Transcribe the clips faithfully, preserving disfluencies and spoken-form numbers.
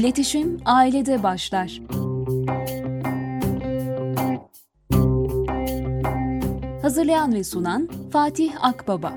İletişim ailede başlar. Hazırlayan ve sunan Fatih Akbaba.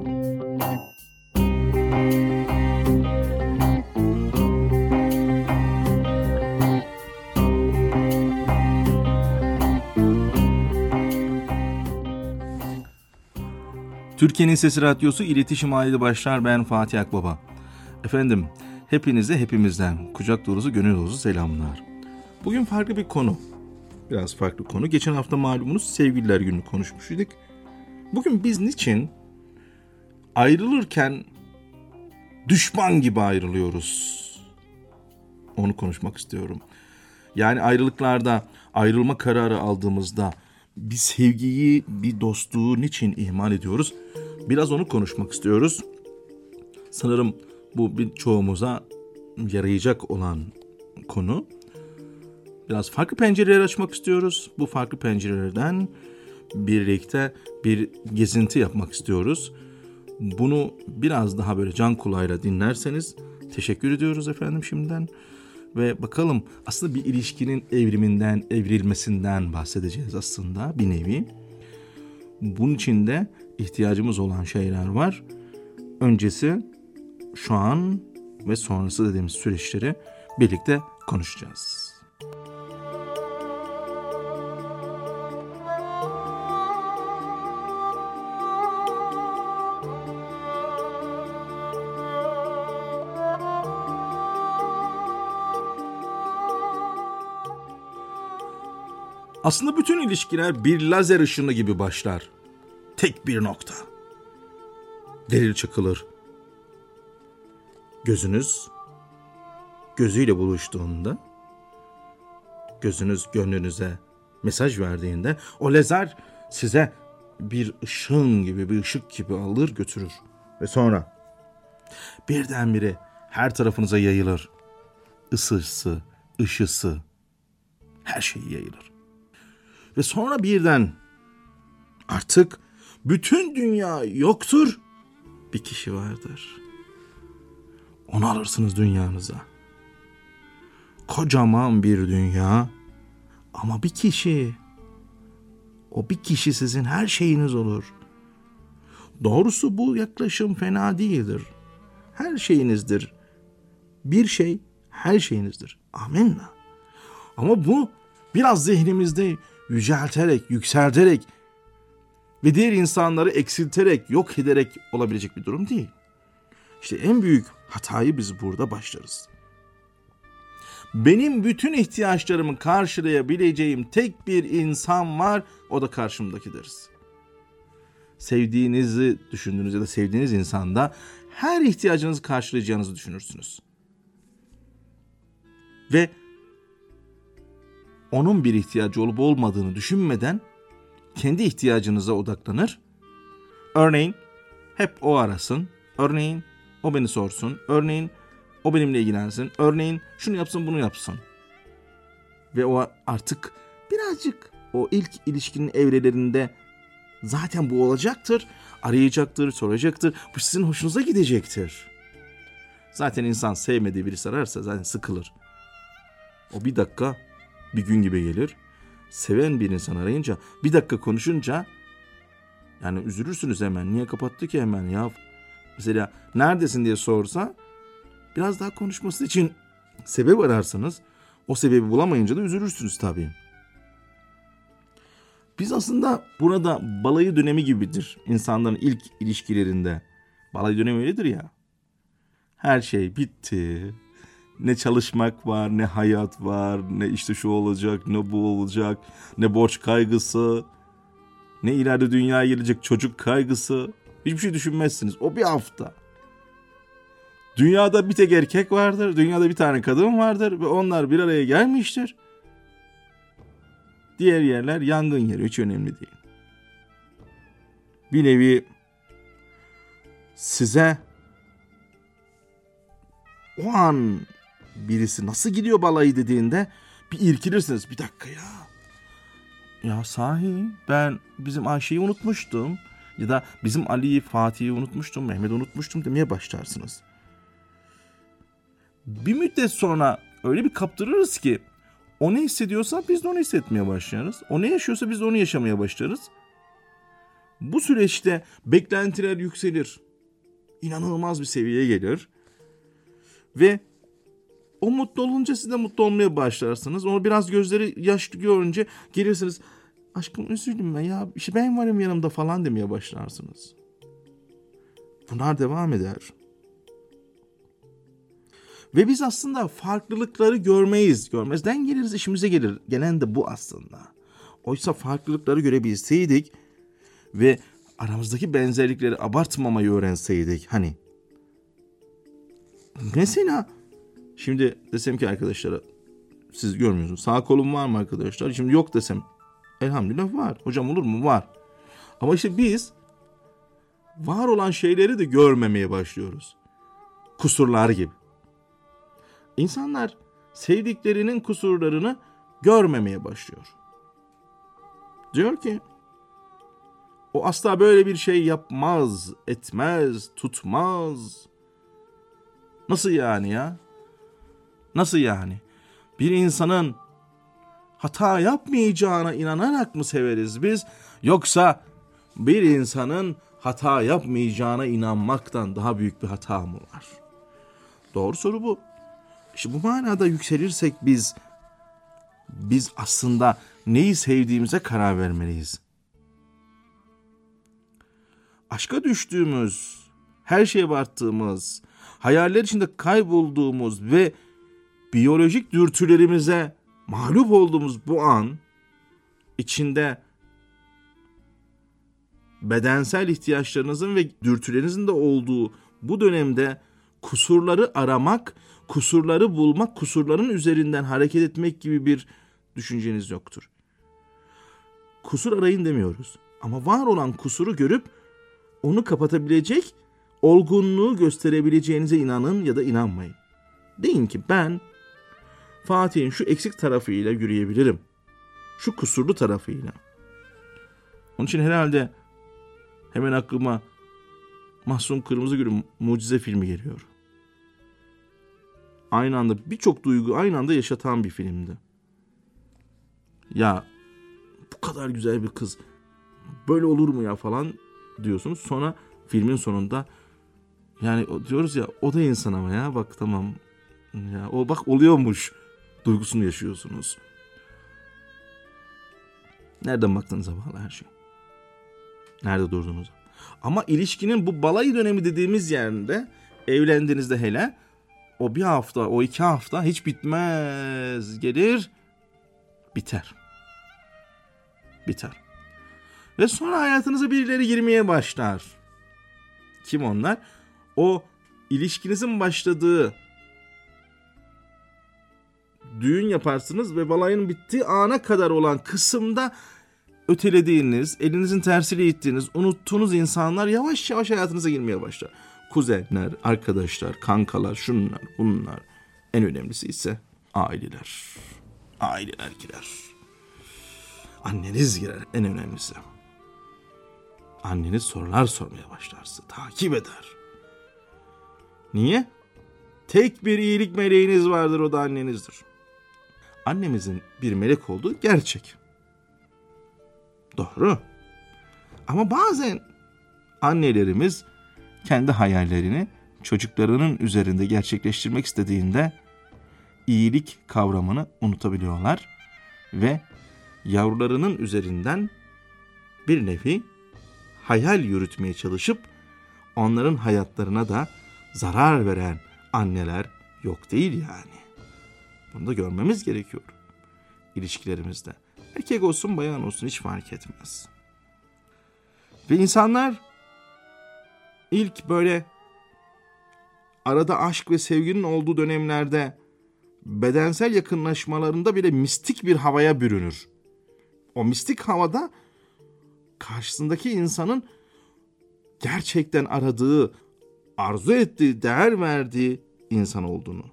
Türkiye'nin Sesi Radyosu İletişim Ailede Başlar. Ben Fatih Akbaba. Efendim, hepinize hepimizden kucak dolusu, gönül dolusu selamlar. Bugün farklı bir konu. Biraz farklı konu. Geçen hafta malumunuz Sevgililer Günü konuşmuştuk. Bugün biz niçin ayrılırken düşman gibi ayrılıyoruz? Onu konuşmak istiyorum. Yani ayrılıklarda, ayrılma kararı aldığımızda bir sevgiyi, bir dostluğu niçin ihmal ediyoruz? Biraz onu konuşmak istiyoruz. Sanırım bu birçoğumuza yarayacak olan konu. Biraz farklı pencereler açmak istiyoruz. Bu farklı pencerelerden birlikte bir gezinti yapmak istiyoruz. Bunu biraz daha böyle can kulağıyla dinlerseniz teşekkür ediyoruz efendim şimdiden. Ve bakalım, aslında bir ilişkinin evriminden, evrilmesinden bahsedeceğiz aslında bir nevi. Bunun için de ihtiyacımız olan şeyler var. Öncesi, şu an ve sonrası dediğimiz süreçleri birlikte konuşacağız. Aslında bütün ilişkiler bir lazer ışını gibi başlar. Tek bir nokta. Delil çakılır. Gözünüz gözüyle buluştuğunda, gözünüz gönlünüze mesaj verdiğinde o lazer size bir ışın gibi, bir ışık gibi alır götürür. Ve sonra birdenbire her tarafınıza yayılır. Isısı, ışısı, her şey yayılır. Ve sonra birden artık bütün dünya yoktur, bir kişi vardır. Onu alırsınız dünyanıza. Kocaman bir dünya ama bir kişi. O bir kişi sizin her şeyiniz olur. Doğrusu bu yaklaşım fena değildir. Her şeyinizdir. Bir şey her şeyinizdir. Amenna. Ama bu biraz zihnimizde yücelterek, yükselterek ve diğer insanları eksilterek, yok ederek olabilecek bir durum değil. İşte en büyük hatayı biz burada başlarız. Benim bütün ihtiyaçlarımı karşılayabileceğim tek bir insan var, o da karşımdaki deriz. Sevdiğinizi düşündüğünüz ya da sevdiğiniz insanda her ihtiyacınızı karşılayacağınızı düşünürsünüz. Ve onun bir ihtiyacı olup olmadığını düşünmeden kendi ihtiyacınıza odaklanır. Örneğin hep o arasın. Örneğin o beni sorsun. Örneğin o benimle ilgilensin. Örneğin şunu yapsın, bunu yapsın. Ve o artık birazcık o ilk ilişkinin evrelerinde zaten bu olacaktır. Arayacaktır, soracaktır. Bu sizin hoşunuza gidecektir. Zaten insan sevmediği birisi ararsa zaten sıkılır. O bir dakika bir gün gibi gelir. Seven bir insan arayınca, bir dakika konuşunca yani üzülürsünüz hemen. Niye kapattı ki hemen ya? Mesela neredesin diye sorsa biraz daha konuşması için sebep ararsanız o sebebi bulamayınca da üzülürsünüz tabii. Biz aslında burada balayı dönemi gibidir insanların ilk ilişkilerinde. Balayı dönemi öyledir ya. Her şey bitti. Ne çalışmak var, ne hayat var, ne işte şu olacak, ne bu olacak, ne borç kaygısı, ne ileride dünyaya gelecek çocuk kaygısı. Hiçbir şey düşünmezsiniz. O bir hafta. Dünyada bir tek erkek vardır, dünyada bir tane kadın vardır ve onlar bir araya gelmiştir. Diğer yerler yangın yeri, hiç önemli değil. Bir nevi size o an birisi nasıl gidiyor balayı dediğinde bir irkilirsiniz. Bir dakika ya. Ya sahi ben bizim Ayşe'yi unutmuştum. Ya da bizim Ali'yi, Fatih'i unutmuştum, Mehmet'i unutmuştum demeye başlarsınız. Bir müddet sonra öyle bir kaptırırız ki o ne hissediyorsa biz de onu hissetmeye başlarız. O ne yaşıyorsa biz de onu yaşamaya başlarız. Bu süreçte beklentiler yükselir. İnanılmaz bir seviyeye gelir. Ve o mutlu olunca siz de mutlu olmaya başlarsınız. Onu biraz gözleri yaşlı görünce gelirsiniz. Aşkım üzüldüm ben ya. İşte ben varım yanımda falan demeye başlarsınız. Bunlar devam eder. Ve biz aslında farklılıkları görmeyiz. Görmezden geliriz, işimize gelir. Gelen de bu aslında. Oysa farklılıkları görebilseydik ve aramızdaki benzerlikleri abartmamayı öğrenseydik. Hani mesela şimdi desem ki arkadaşlara, siz görmüyorsunuz. Sağ kolum var mı arkadaşlar? Şimdi yok desem. Elhamdülillah var. Hocam olur mu? Var. Ama işte biz var olan şeyleri de görmemeye başlıyoruz. Kusurlar gibi. İnsanlar sevdiklerinin kusurlarını görmemeye başlıyor. Diyor ki o asla böyle bir şey yapmaz, etmez, tutmaz. Nasıl yani ya? Nasıl yani? Bir insanın hata yapmayacağına inanarak mı severiz biz? Yoksa bir insanın hata yapmayacağına inanmaktan daha büyük bir hata mı var? Doğru soru bu. İşte bu manada yükselirsek biz, biz aslında neyi sevdiğimize karar vermeliyiz. Aşka düştüğümüz, her şeye baktığımız, hayaller içinde kaybolduğumuz ve biyolojik dürtülerimize mağlup olduğumuz bu an, içinde bedensel ihtiyaçlarınızın ve dürtülerinizin de olduğu bu dönemde kusurları aramak, kusurları bulmak, kusurların üzerinden hareket etmek gibi bir düşünceniz yoktur. Kusur arayın demiyoruz. Ama var olan kusuru görüp onu kapatabilecek olgunluğu gösterebileceğinize inanın ya da inanmayın. Deyin ki ben Fatih'in şu eksik tarafıyla yürüyebilirim. Şu kusurlu tarafıyla. Onun için herhalde hemen aklıma Mahsun Kırmızıgül'ün Mucize filmi geliyor. Aynı anda birçok duygu aynı anda yaşatan bir filmdi. Ya bu kadar güzel bir kız böyle olur mu ya falan diyorsunuz. Sonra filmin sonunda yani diyoruz ya o da insan ama ya bak tamam ya o bak oluyormuş duygusunu yaşıyorsunuz. Nereden baktığınıza bağlı her şey. Nerede durduğunuza. Ama ilişkinin bu balayı dönemi dediğimiz yerinde evlendiğinizde hele o bir hafta, o iki hafta hiç bitmez. Gelir, biter. Biter. Ve sonra hayatınıza birileri girmeye başlar. Kim onlar? O ilişkinizin başladığı düğün yaparsınız ve balayın bittiği ana kadar olan kısımda ötelediğiniz, elinizin tersiyle ittiğiniz, unuttuğunuz insanlar yavaş yavaş hayatınıza girmeye başlar. Kuzenler, arkadaşlar, kankalar, şunlar, bunlar. En önemlisi ise aileler. Aileler girer. Anneniz girer en önemlisi. Anneniz sorular sormaya başlarsın, takip eder. Niye? Tek bir iyilik meleğiniz vardır, o da annenizdir. Annemizin bir melek olduğu gerçek. Doğru. Ama bazen annelerimiz kendi hayallerini çocuklarının üzerinde gerçekleştirmek istediğinde iyilik kavramını unutabiliyorlar ve yavrularının üzerinden bir nevi hayal yürütmeye çalışıp onların hayatlarına da zarar veren anneler yok değil yani. Bunu da görmemiz gerekiyor ilişkilerimizde. Erkek olsun bayan olsun hiç fark etmez. Ve insanlar ilk böyle arada aşk ve sevginin olduğu dönemlerde bedensel yakınlaşmalarında bile mistik bir havaya bürünür. O mistik havada karşısındaki insanın gerçekten aradığı, arzu ettiği, değer verdiği insan olduğunu.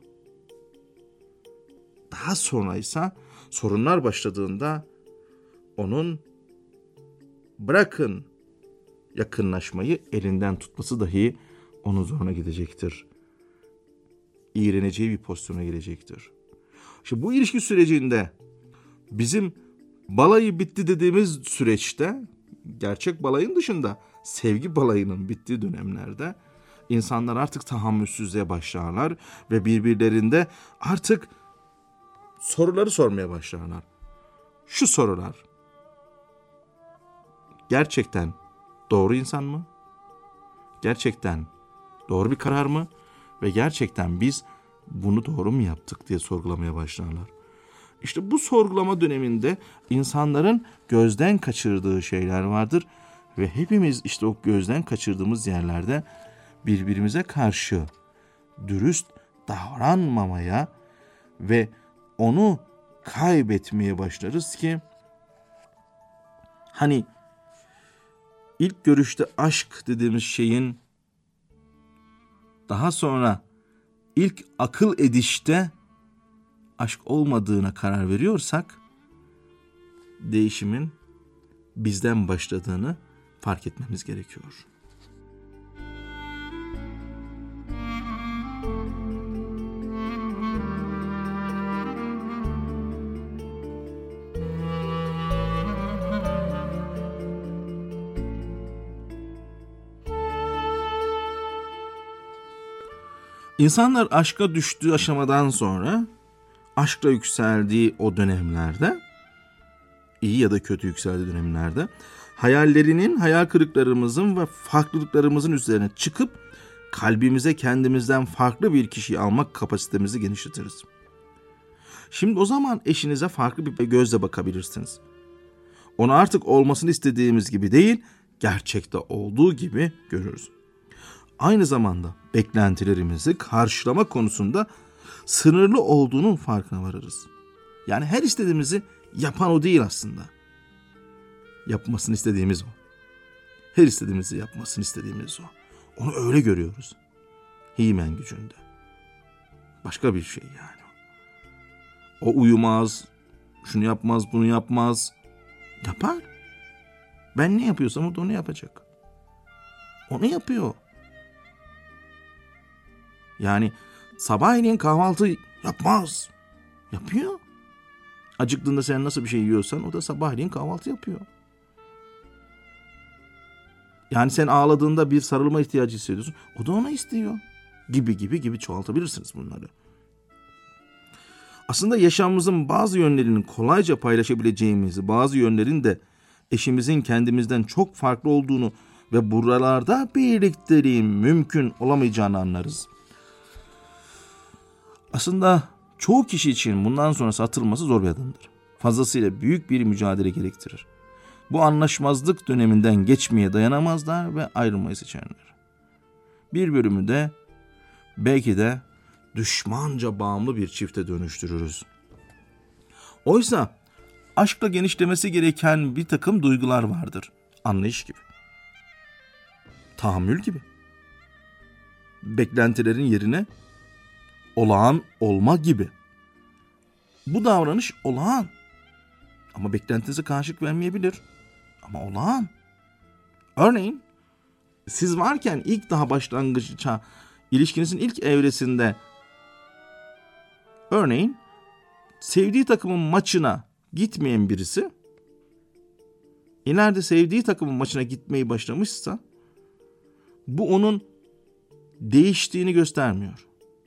Daha sonra ise sorunlar başladığında onun bırakın yakınlaşmayı elinden tutması dahi onun zoruna gidecektir. İğreneceği bir pozisyona gelecektir. İşte bu ilişki sürecinde bizim balayı bitti dediğimiz süreçte, gerçek balayın dışında sevgi balayının bittiği dönemlerde insanlar artık tahammülsüzlüğe başlarlar ve birbirlerinde artık soruları sormaya başlarlar. Şu sorular: gerçekten doğru insan mı? Gerçekten doğru bir karar mı? Ve gerçekten biz bunu doğru mu yaptık diye sorgulamaya başlarlar. İşte bu sorgulama döneminde insanların gözden kaçırdığı şeyler vardır ve hepimiz işte o gözden kaçırdığımız yerlerde birbirimize karşı dürüst davranmamaya ve onu kaybetmeye başlarız ki hani ilk görüşte aşk dediğimiz şeyin daha sonra ilk akıl edişte aşk olmadığına karar veriyorsak değişimin bizden başladığını fark etmemiz gerekiyor. İnsanlar aşka düştüğü aşamadan sonra, aşkla yükseldiği o dönemlerde, iyi ya da kötü yükseldiği dönemlerde, hayallerinin, hayal kırıklarımızın ve farklılıklarımızın üzerine çıkıp kalbimize kendimizden farklı bir kişiyi almak kapasitemizi genişletiriz. Şimdi o zaman eşinize farklı bir gözle bakabilirsiniz. Onu artık olmasını istediğimiz gibi değil, gerçekte olduğu gibi görürüz. Aynı zamanda beklentilerimizi karşılama konusunda sınırlı olduğunun farkına varırız. Yani her istediğimizi yapan o değil aslında. Yapmasını istediğimiz o. Her istediğimizi yapmasını istediğimiz o. Onu öyle görüyoruz. He-Man gücünde. Başka bir şey yani. O uyumaz, şunu yapmaz, bunu yapmaz. Yapar. Ben ne yapıyorsam o da onu yapacak. Onu yapıyor. Yani sabahleyin kahvaltı yapmaz. Yapıyor. Acıktığında sen nasıl bir şey yiyorsan o da sabahleyin kahvaltı yapıyor. Yani sen ağladığında bir sarılma ihtiyacı hissediyorsun. O da ona istiyor. Gibi gibi gibi çoğaltabilirsiniz bunları. Aslında yaşamımızın bazı yönlerinin kolayca paylaşabileceğimizi, bazı yönlerin de eşimizin kendimizden çok farklı olduğunu ve buralarda birlikteliğin mümkün olamayacağını anlarız. Aslında çoğu kişi için bundan sonrası atılması zor bir adımdır. Fazlasıyla büyük bir mücadele gerektirir. Bu anlaşmazlık döneminden geçmeye dayanamazlar ve ayrılmayı seçerler. Bir bölümü de belki de düşmanca bağımlı bir çifte dönüştürürüz. Oysa aşkla genişlemesi gereken bir takım duygular vardır. Anlayış gibi. Tahammül gibi. Beklentilerin yerine olağan olma gibi. Bu davranış olağan. Ama beklentinize karşılık vermeyebilir. Ama olağan. Örneğin siz varken ilk daha başlangıçta, ilişkinizin ilk evresinde, örneğin sevdiği takımın maçına gitmeyen birisi ileride sevdiği takımın maçına gitmeyi başlamışsa bu onun değiştiğini göstermiyor.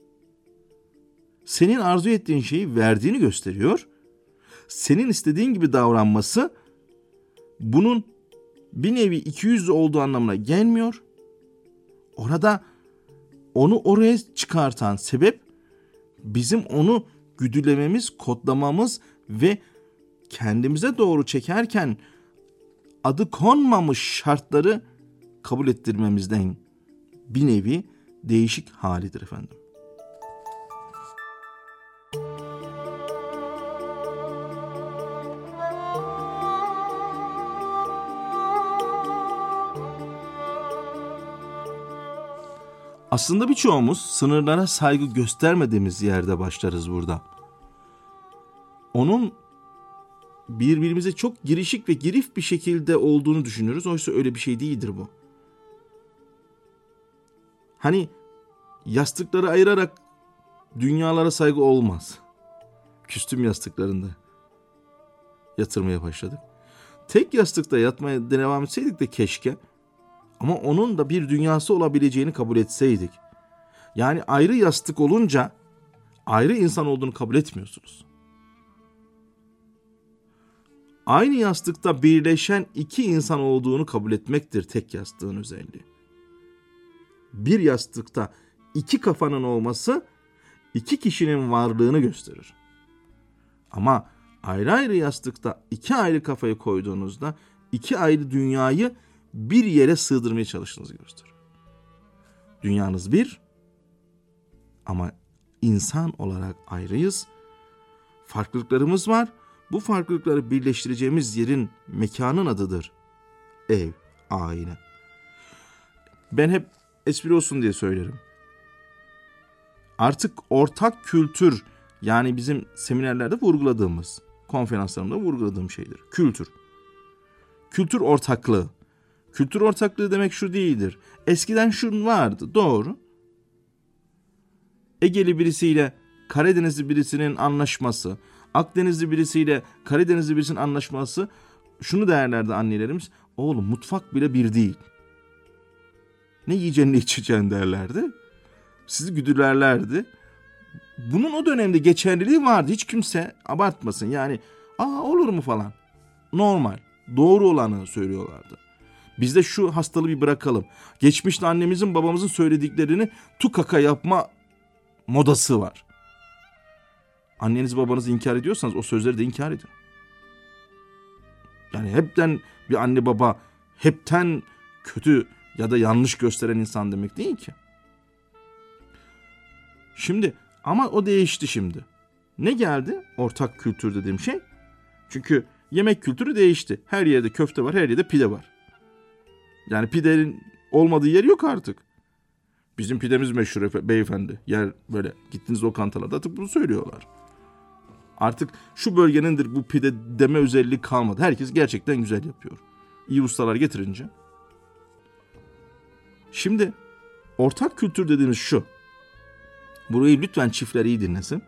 Senin arzu ettiğin şeyi verdiğini gösteriyor. Senin istediğin gibi davranması bunun bir nevi ikiyüzlü olduğu anlamına gelmiyor. Orada onu oraya çıkartan sebep bizim onu güdülememiz, kodlamamız ve kendimize doğru çekerken adı konmamış şartları kabul ettirmemizden bir nevi değişik halidir efendim. Aslında birçoğumuz sınırlara saygı göstermediğimiz yerde başlarız burada. Onun birbirimize çok girişik ve girif bir şekilde olduğunu düşünürüz. Oysa öyle bir şey değildir bu. Hani yastıkları ayırarak dünyalara saygı olmaz. küstüm yastıklarında yatırmaya başladık. Tek yastıkta yatmaya devam etseydik de keşke, ama onun da bir dünyası olabileceğini kabul etseydik. Yani ayrı yastık olunca ayrı insan olduğunu kabul etmiyorsunuz. Aynı yastıkta birleşen iki insan olduğunu kabul etmektir tek yastığın özelliği. Bir yastıkta iki kafanın olması iki kişinin varlığını gösterir. Ama ayrı ayrı yastıkta iki ayrı kafayı koyduğunuzda iki ayrı dünyayı bir yere sığdırmaya çalıştığınızı gösterir. Dünyanız bir ama insan olarak ayrıyız. Farklılıklarımız var. Bu farklılıkları birleştireceğimiz yerin, mekanın adıdır ev, aile. Ben hep espri olsun diye söylerim. Artık ortak kültür, yani bizim seminerlerde vurguladığımız, konferanslarımda vurguladığım şeydir. Kültür. Kültür ortaklığı. Kültür ortaklığı demek şu değildir. Eskiden şun vardı, doğru. Egeli birisiyle Karadenizli birisinin anlaşması, Akdenizli birisiyle Karadenizli birisinin anlaşması, şunu derlerdi annelerimiz, oğlum mutfak bile bir değil. Ne yiyeceksin ne içeceksin derlerdi. Sizi güdülerlerdi. Bunun o dönemde geçerliliği vardı. Hiç kimse abartmasın. Yani aa olur mu falan. Normal. Doğru olanı söylüyorlardı. Biz de şu hastalığı bir bırakalım. Geçmişte annemizin babamızın söylediklerini tukaka yapma modası var. Annenizi babanızı inkar ediyorsanız o sözleri de inkar edin. Yani hepten bir anne baba hepten kötü ya da yanlış gösteren insan demek değil ki. Şimdi ama o değişti şimdi. Ne geldi? Ortak kültür dediğim şey. Çünkü yemek kültürü değişti. Her yerde köfte var, her yerde pide var. Yani pidenin olmadığı yer yok artık. Bizim pidemiz meşhur beyefendi. Yer böyle gittiğiniz lokantalarda artık bunu söylüyorlar. Artık şu bölgenindir bu pide deme özelliği kalmadı. Herkes gerçekten güzel yapıyor. İyi ustalar getirince. Şimdi ortak kültür dediğimiz şu. Burayı lütfen çiftler iyi dinlesin.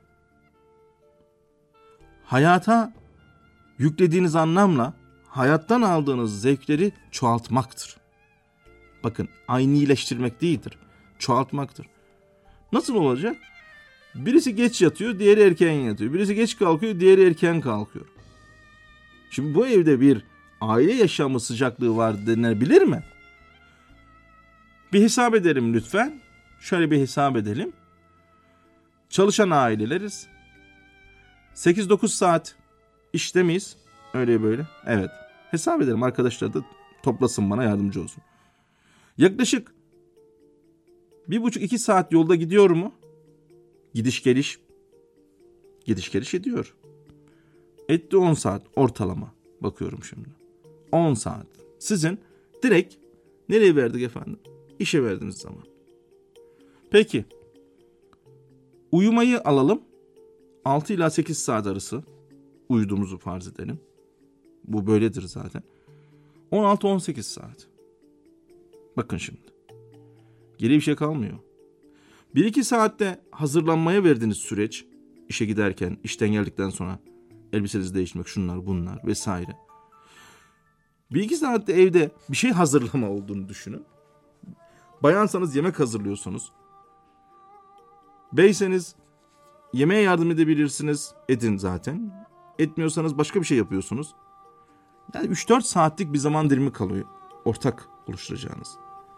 Hayata yüklediğiniz anlamla hayattan aldığınız zevkleri çoğaltmaktır. Bakın, aynileştirmek değildir. Çoğaltmaktır. Nasıl olacak? Birisi geç yatıyor, diğeri erken yatıyor. Birisi geç kalkıyor, diğeri erken kalkıyor. Şimdi bu evde bir aile yaşamı sıcaklığı var denebilir mi? Bir hesap edelim lütfen. Şöyle bir hesap edelim. Çalışan aileleriz. sekiz dokuz saat işte miyiz? Öyle böyle. Evet. Hesap edelim, arkadaşlar da toplasın, bana yardımcı olsun. Yaklaşık bir buçuk iki saat yolda gidiyor mu? Gidiş geliş. Gidiş geliş ediyor. Etti on saat ortalama. Bakıyorum şimdi. on saat. Sizin direkt nereye verdik efendim? İşe verdiğiniz zaman. Peki. Uyumayı alalım. altı ila sekiz saat arası uyuduğumuzu farz edelim. Bu böyledir zaten. on altı on sekiz saat. Bakın şimdi. Geriye bir şey kalmıyor. bir iki saatte hazırlanmaya verdiğiniz süreç, işe giderken, işten geldikten sonra elbisenizi değiştirmek, şunlar bunlar vesaire. bir iki saatte evde bir şey hazırlama olduğunu düşünün. Bayansanız yemek hazırlıyorsunuz. Beyseniz yemeğe yardım edebilirsiniz. Edin zaten. Etmiyorsanız başka bir şey yapıyorsunuz. Yani üç dört saatlik bir zaman dilimi kalıyor. Ortak oluşturacağınız.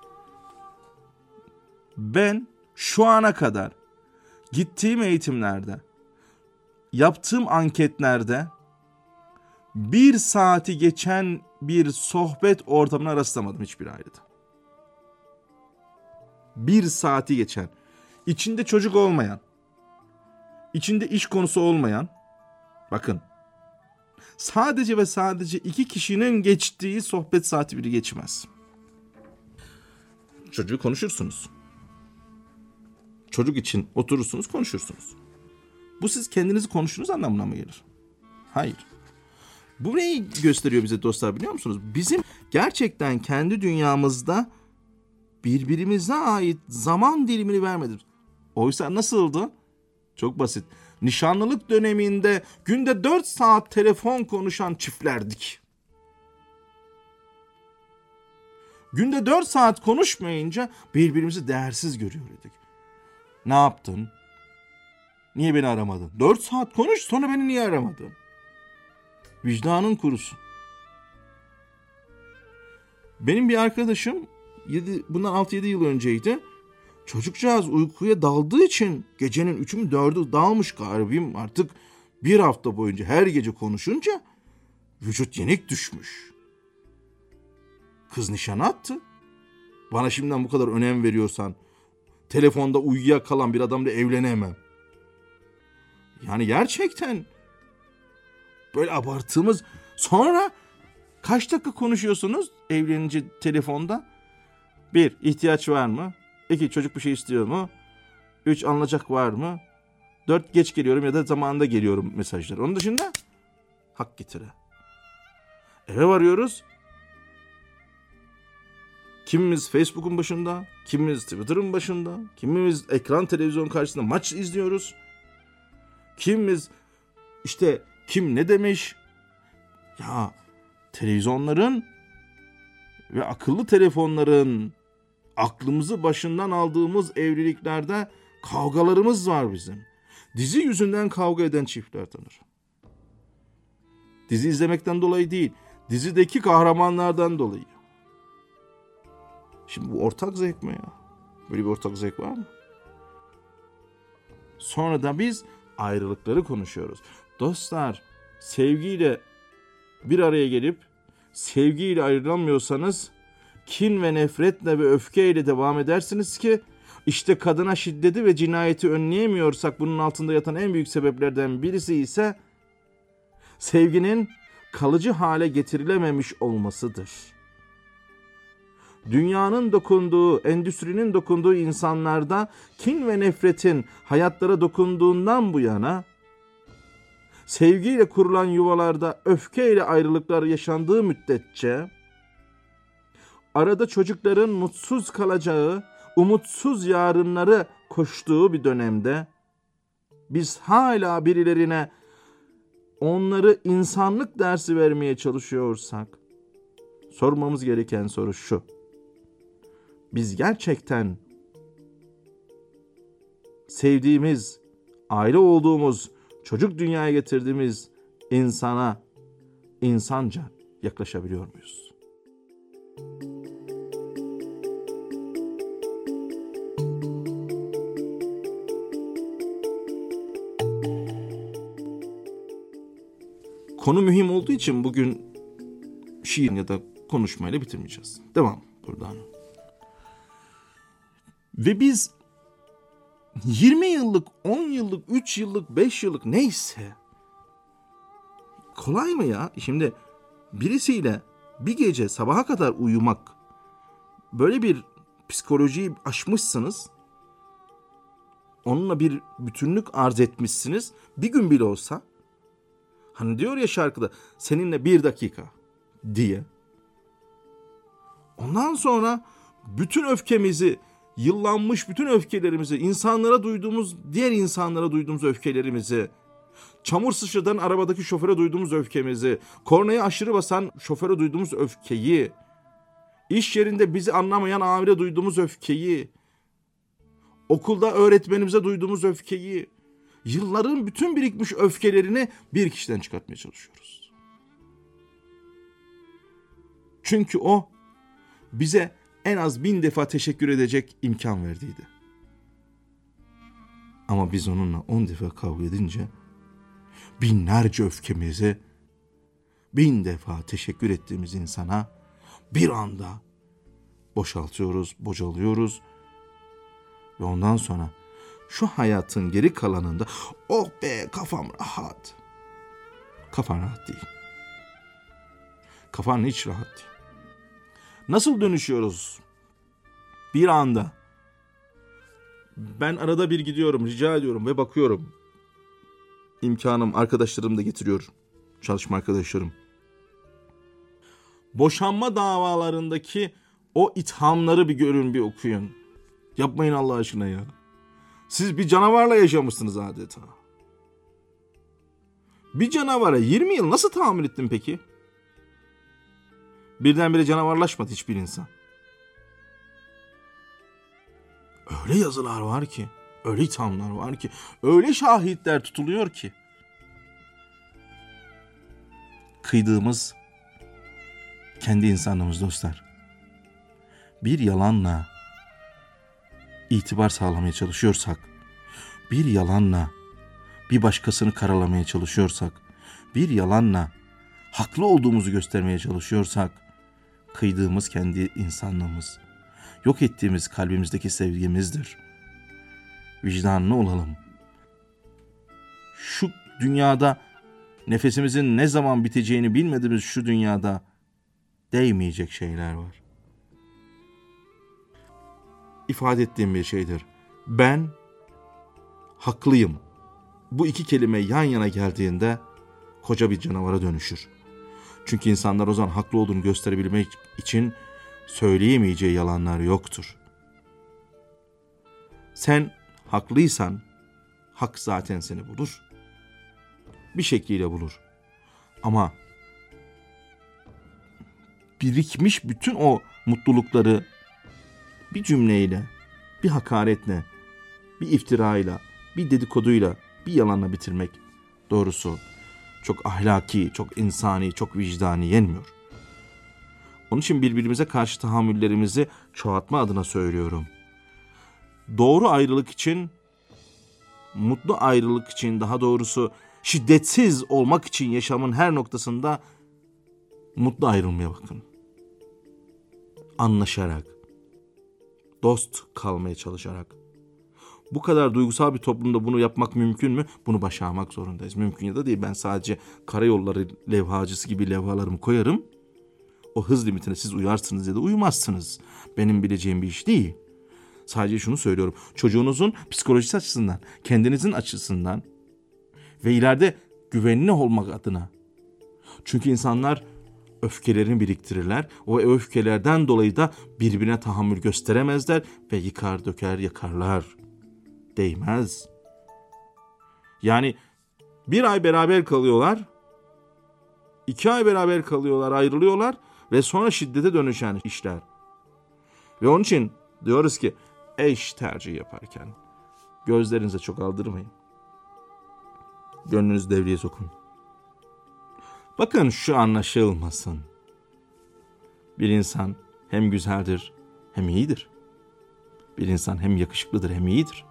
Ben şu ana kadar gittiğim eğitimlerde, yaptığım anketlerde bir saati geçen bir sohbet ortamına rastlamadım hiçbir ailede. Bir saati geçen, içinde çocuk olmayan, içinde iş konusu olmayan, bakın, sadece ve sadece iki kişinin geçtiği sohbet saati biri geçmez. Çocuğu konuşursunuz. Çocuk için oturursunuz, konuşursunuz. Bu siz kendinizi konuştuğunuz anlamına mı gelir? Hayır. Bu neyi gösteriyor bize dostlar, biliyor musunuz? Bizim gerçekten kendi dünyamızda birbirimize ait zaman dilimini vermedik. Oysa nasıldı? Çok basit. nişanlılık döneminde günde dört saat telefon konuşan çiftlerdik. Günde dört saat konuşmayınca birbirimizi değersiz görüyor idik. Ne yaptın? Niye beni aramadın? Dört saat konuş, sonra beni niye aramadın? Vicdanın kurusun. Benim bir arkadaşım yedi, bundan altı yedi yıl önceydi. Çocukcağız uykuya daldığı için gecenin üçü mü dördü dalmış garibim, artık bir hafta boyunca her gece konuşunca vücut yenik düşmüş. Kız nişana attı. Bana şimdiden bu kadar önem veriyorsan telefonda uyuyakalan bir adamla evlenemem. Yani gerçekten böyle abarttığımız, sonra kaç dakika konuşuyorsunuz evlenince telefonda? Bir, ihtiyaç var mı? İki, çocuk bir şey istiyor mu? Üç, anlayacak var mı? Dört, geç geliyorum ya da zamanında geliyorum mesajlar. Onun dışında hak getire. Eve varıyoruz. Kimimiz Facebook'un başında, kimimiz Twitter'ın başında, kimimiz ekran televizyon karşısında maç izliyoruz. Kimimiz işte kim ne demiş? Ya televizyonların ve akıllı telefonların aklımızı başından aldığımız evliliklerde kavgalarımız var bizim. Dizi yüzünden kavga eden çiftler tanır. Dizi izlemekten dolayı değil, dizideki kahramanlardan dolayı. Şimdi bu ortak zevk mi ya? Böyle bir ortak zevk var mı? Sonra da biz ayrılıkları konuşuyoruz. Dostlar, sevgiyle bir araya gelip sevgiyle ayrılamıyorsanız kin ve nefretle ve öfkeyle devam edersiniz ki işte kadına şiddeti ve cinayeti önleyemiyorsak bunun altında yatan en büyük sebeplerden birisi ise sevginin kalıcı hale getirilememiş olmasıdır. Dünyanın dokunduğu, endüstrinin dokunduğu insanlarda kin ve nefretin hayatlara dokunduğundan bu yana sevgiyle kurulan yuvalarda öfkeyle ayrılıklar yaşandığı müddetçe arada çocukların mutsuz kalacağı, umutsuz yarınları koştuğu bir dönemde biz hala birilerine onları insanlık dersi vermeye çalışıyorsak sormamız gereken soru şu: biz gerçekten sevdiğimiz, aile olduğumuz, çocuk dünyaya getirdiğimiz insana insanca yaklaşabiliyor muyuz? Konu mühim olduğu için bugün şiir ya da konuşmayla bitirmeyeceğiz. Devam buradan. Ve biz yirmi yıllık, on yıllık, üç yıllık, beş yıllık neyse, kolay mı ya? Şimdi birisiyle bir gece sabaha kadar uyumak, böyle bir psikolojiyi aşmışsınız, onunla bir bütünlük arz etmişsiniz, bir gün bile olsa, hani diyor ya şarkıda, seninle bir dakika diye. Ondan sonra bütün öfkemizi, yıllanmış bütün öfkelerimizi, insanlara duyduğumuz, diğer insanlara duyduğumuz öfkelerimizi, çamur sıçratan arabadaki şoföre duyduğumuz öfkemizi, kornaya aşırı basan şoföre duyduğumuz öfkeyi, iş yerinde bizi anlamayan amire duyduğumuz öfkeyi, okulda öğretmenimize duyduğumuz öfkeyi, yılların bütün birikmiş öfkelerini bir kişiden çıkartmaya çalışıyoruz. Çünkü o bize en az bin defa teşekkür edecek imkan verdiydi. Ama biz onunla on defa kavga edince binlerce öfkemizi bin defa teşekkür ettiğimiz insana bir anda boşaltıyoruz, bocalıyoruz ve ondan sonra şu hayatın geri kalanında oh be kafam rahat. Kafan rahat değil. Kafan hiç rahat değil. Nasıl dönüşüyoruz? Bir anda. Ben arada bir gidiyorum, rica ediyorum ve bakıyorum. İmkanım, arkadaşlarım da getiriyor. Çalışma arkadaşlarım. Boşanma davalarındaki o ithamları bir görün, bir okuyun. Yapmayın Allah aşkına ya. Siz bir canavarla yaşamışsınız adeta. Bir canavara yirmi yıl nasıl tahammül ettin peki? Birdenbire canavarlaşmadı hiçbir insan. Öyle yazılar var ki, öyle ithamlar var ki, öyle şahitler tutuluyor ki. Kıydığımız kendi insanlığımız dostlar. Bir yalanla itibar sağlamaya çalışıyorsak, bir yalanla bir başkasını karalamaya çalışıyorsak, bir yalanla haklı olduğumuzu göstermeye çalışıyorsak, kıydığımız kendi insanlığımız, yok ettiğimiz kalbimizdeki sevgimizdir. Vicdanlı olalım. Şu dünyada nefesimizin ne zaman biteceğini bilmediğimiz şu dünyada değmeyecek şeyler var. İfade ettiğim bir şeydir. Ben haklıyım. Bu iki kelime yan yana geldiğinde koca bir canavara dönüşür. Çünkü insanlar o zaman haklı olduğunu gösterebilmek için söyleyemeyeceği yalanlar yoktur. Sen haklıysan hak zaten seni bulur. Bir şekliyle bulur. Ama birikmiş bütün o mutlulukları bir cümleyle, bir hakaretle, bir iftirayla, bir dedikoduyla, bir yalanla bitirmek doğrusu çok ahlaki, çok insani, çok vicdani yenmiyor. Onun için birbirimize karşı tahammüllerimizi çoğaltma adına söylüyorum. Doğru ayrılık için, mutlu ayrılık için, daha doğrusu şiddetsiz olmak için yaşamın her noktasında mutlu ayrılmaya bakın. Anlaşarak, dost kalmaya çalışarak. Bu kadar duygusal bir toplumda bunu yapmak mümkün mü? Bunu başarmak zorundayız. Mümkün ya da değil. Ben sadece karayolları levhacısı gibi levhalarımı koyarım. O hız limitine siz uyarsınız ya da uymazsınız. Benim bileceğim bir iş değil. Sadece şunu söylüyorum. Çocuğunuzun psikolojisi açısından, kendinizin açısından ve ileride güvenli olmak adına. Çünkü insanlar öfkelerini biriktirirler. O öfkelerden dolayı da birbirine tahammül gösteremezler ve yıkar, döker, yakarlar. Değmez. Yani bir ay beraber kalıyorlar, iki ay beraber kalıyorlar, ayrılıyorlar ve sonra şiddete dönüşen işler. Ve onun için diyoruz ki eş tercih yaparken gözlerinize çok aldırmayın. Gönlünüzü devreye sokun. Bakın şu anlaşılmasın. Bir insan hem güzeldir hem iyidir. Bir insan hem yakışıklıdır hem iyidir.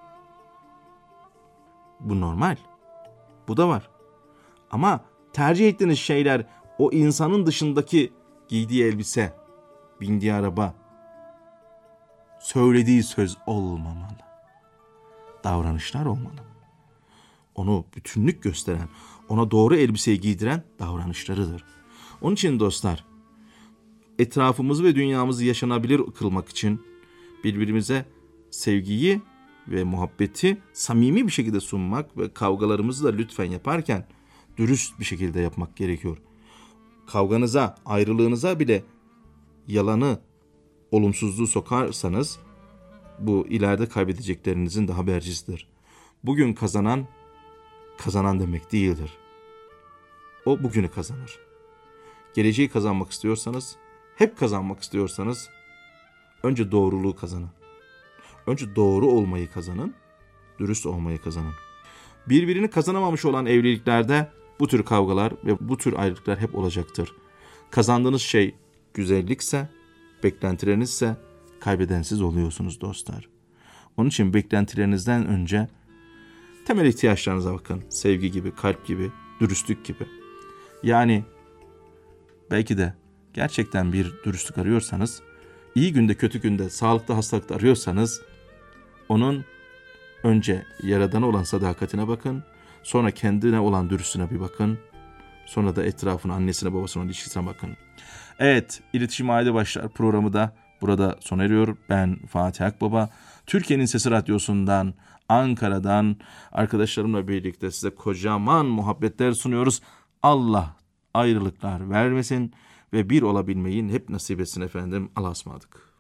Bu normal. Bu da var. Ama tercih ettiğiniz şeyler o insanın dışındaki giydiği elbise, bindiği araba, söylediği söz olmamalı. Davranışlar olmalı. Onu bütünlük gösteren, ona doğru elbiseyi giydiren davranışlarıdır. Onun için dostlar, etrafımızı ve dünyamızı yaşanabilir kılmak için birbirimize sevgiyi ve muhabbeti samimi bir şekilde sunmak ve kavgalarımızı da lütfen yaparken dürüst bir şekilde yapmak gerekiyor. Kavganıza, ayrılığınıza bile yalanı, olumsuzluğu sokarsanız bu ileride kaybedeceklerinizin de habercisidir. Bugün kazanan, kazanan demek değildir. O bugünü kazanır. Geleceği kazanmak istiyorsanız, hep kazanmak istiyorsanız önce doğruluğu kazanın. Önce doğru olmayı kazanın, dürüst olmayı kazanın. Birbirini kazanamamış olan evliliklerde bu tür kavgalar ve bu tür ayrılıklar hep olacaktır. Kazandığınız şey güzellikse, beklentilerinizse kaybeden siz oluyorsunuz dostlar. Onun için beklentilerinizden önce temel ihtiyaçlarınıza bakın. Sevgi gibi, kalp gibi, dürüstlük gibi. Yani belki de gerçekten bir dürüstlük arıyorsanız, iyi günde, kötü günde, sağlıkta, hastalıkta arıyorsanız onun önce Yaradan'a olan sadakatine bakın. Sonra kendine olan dürüstlüğüne bir bakın. Sonra da etrafın annesine babasına ilişkisine bakın. Evet, İletişim Aile Başlar programı da burada sona eriyor. Ben Fatih Akbaba. Türkiye'nin Sesi Radyosu'ndan, Ankara'dan arkadaşlarımla birlikte size kocaman muhabbetler sunuyoruz. Allah ayrılıklar vermesin ve bir olabilmeyi hep nasip etsin efendim. Allah'a ısmarladık.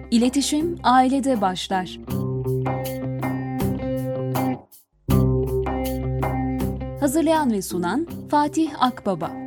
İletişim ailede başlar. Hazırlayan ve sunan Fatih Akbaba.